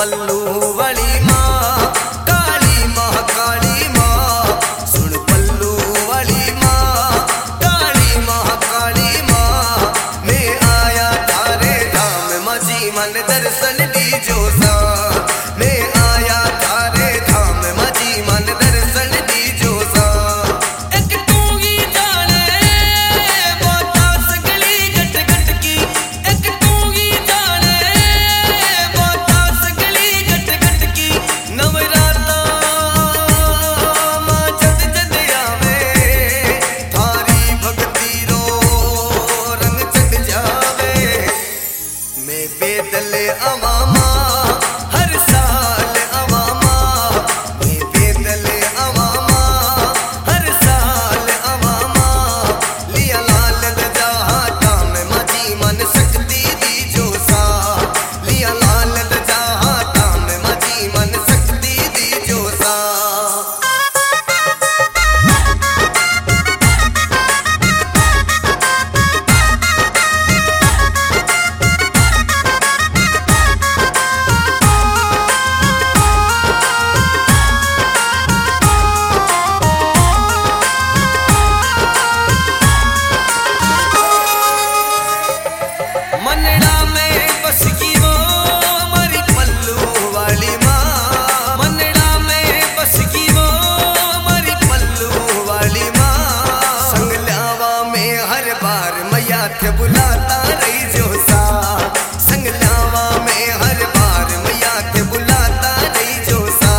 पल्लू वाली माँ काली माँ काली माँ, सुन पल्लू वाली माँ काली माँ काली माँ। मैं आया थारे धाम मजी मन दर्शन दीजो सा, मैं आया थारे धाम मजी मन दर्शन दीजो सा। एक तू ही जाने बाता सगली गट गट की, एक तू ही जाने बाता सगली गट गट की। नवराता मां जद जद आवे, थारी भक्ति रो रंग चढ़ जावे। मैं बेदल अवामा हर साल अवामा, मैं बेदल अवामा हर साल अवामा। लिया लाल दजा काम मजी मन शक्ति दीजो सा, लिया लाल दजा काम मजी मन शक्ति दीजो सा। मनड़ा में बस की वो हमारी पल्लू वाली माँ, मनड़ा में बस की वो हमारी पल्लू वाली माँ। संगलावा में हर बार मैया थे बुलाता रही जो सा, संगलावा में हर बार मैया थे बुलाता रही जो सा।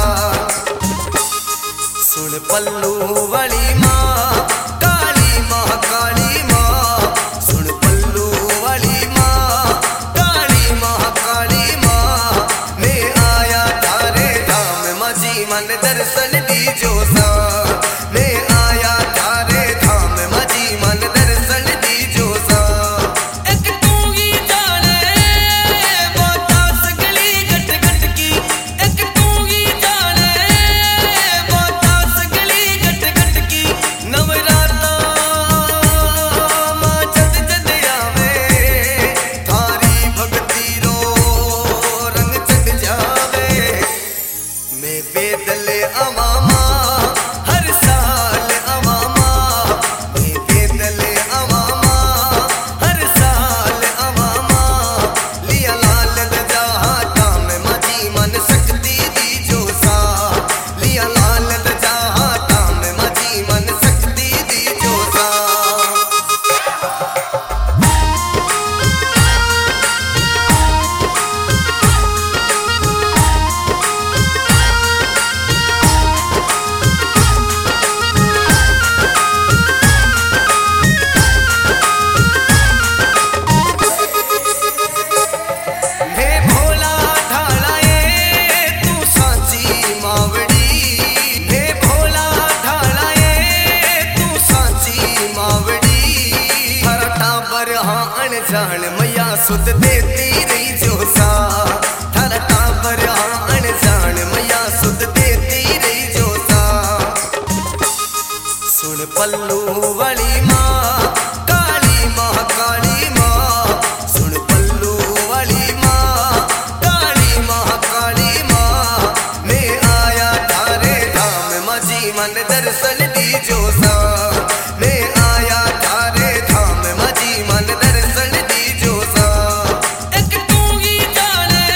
सुन पल्लू वाली माँ काली माँ काली माँ, सुन पल्लू वाली माँ काली माँ काली माँ। मैं आया थारे धाम मजी मन दर्शन दीजो सा, मैं आया थारे धाम मजी मन दर्शन दीजो सा। एक तू ही जाने बाता सगली गट गट की, एक तू ही जाने बाता सगली गट गट की। नवराता मां जद जद आवे, थारी भक्ति रो रंग चढ़ जावे। मैं बेदल अवामा हर साल अवामा, मैं बेदल अवामा हर साल अवामा। लिया लाल दजा काम मजी मन शक्ति दीजो सा, लिया लाल दजा काम मजी मन शक्ति दीजो सा। हे भोला ढालाए तू सांची मावड़ी, हे भोला ढालाए तू सांची मावड़ी। हर टाबर हाँ अनजान मैया सुध देती रही जो सा, हर टाबर हाँ अनजान मैया सुध देती रही जो सा। सुन पल्लू वाली माँ काली माँ काली माँ, सुन पल्लू वाली माँ काली माँ काली माँ। मैं आया थारे धाम मजी मन दर्शन दीजो सा, मैं आया थारे धाम मजी मन दर्शन दीजो सा। एक तू ही जाने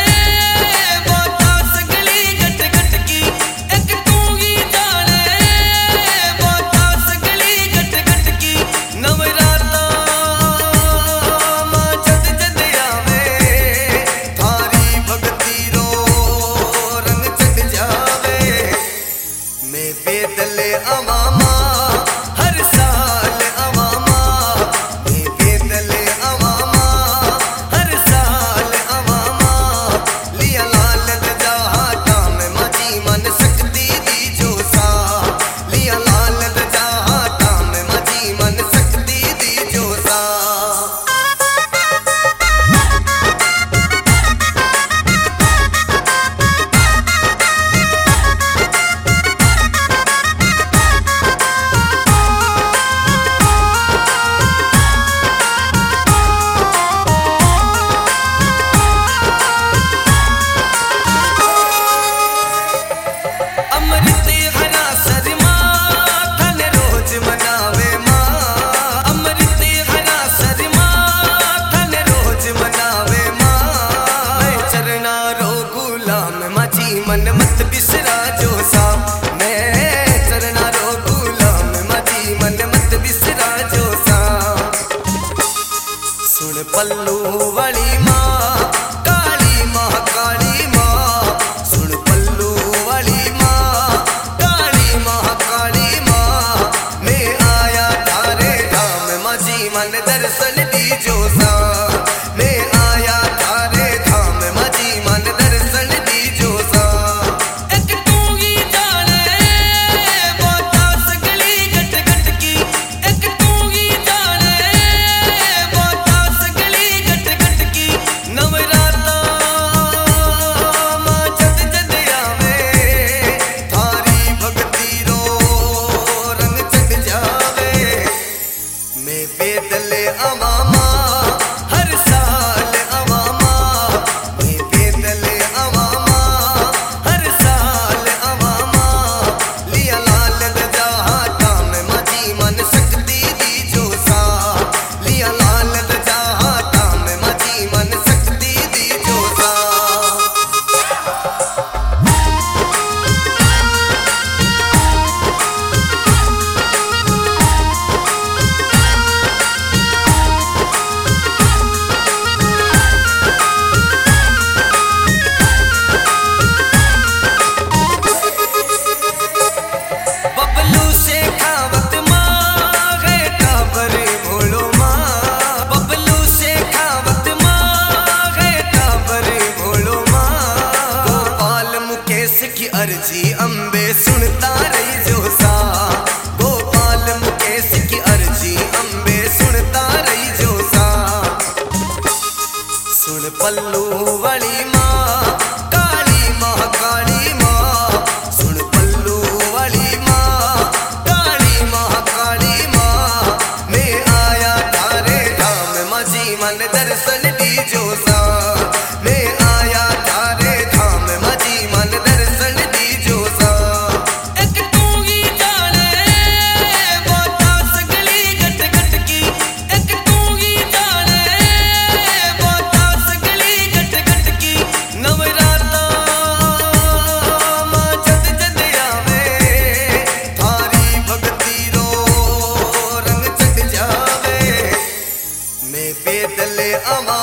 सुन पल्लू वाली माँ काली माँ काली माँ सुन पल्लू वाली माँ काली माँ काली माँ मैं आया थारे धाम माझी मन दर्शन दीजो सा मैं आया थारे धाम माझी मन दर्शन दीजो सा एक तू ही जाने मोटा सगली गट गट की एक तू ही जाने मोटा सगली गट गट की नवराता माँ जद जद आवे थारी भक्ति रो रंग चढ़ जावे मैं पैदल आवा माँ हर साल आवा माँ मैं पैदल आवा माँ हर साल आवा माँ लिया लाल ध्वजा हाथा में माझी मन शक्ति दीजो सा लिया लाल ध्वजा हाथा में माझी मन शक्ति दीजो सा बबलू से खावत माँ है टाबर भोलो माँ बबलू से खावत माँ है टाबर भोलो माँ गोपाल मुकेश की अर्जी अम्बे सुनता रही जो सा गोपाल मुकेश की अर्जी अम्बे सुनता रही जो सा सुन पल्लू वाली माँ काली माँ सुन पल्लू वाली माँ काली माँ मैं आया थारे धाम माझी मन दर्शन दीजो सा मैं आया थारे धाम माझी मन दर्शन दीजो सा एक तू ही जाने मोटा सगली गट गट की एक तू ही जाने मोटा सगली गट गट की नवराता माँ जद जद आवे थारी भक्ति रो रंग चढ़ जावे मैं पैदल आवा